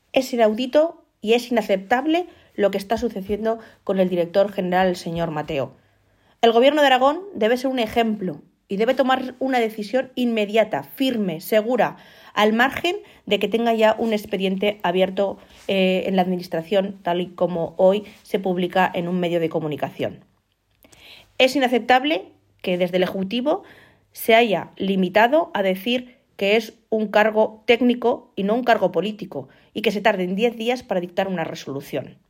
Es inaudito y es inaceptable lo que está sucediendo con el director general, el señor Mateo. El Gobierno de Aragón debe ser un ejemplo y debe tomar una decisión inmediata, firme, segura, al margen de que tenga ya un expediente abierto en la Administración, tal y como hoy se publica en un medio de comunicación. Es inaceptable que desde el Ejecutivo se haya limitado a decir que es un cargo técnico y no un cargo político, y que se tarden 10 días para dictar una resolución.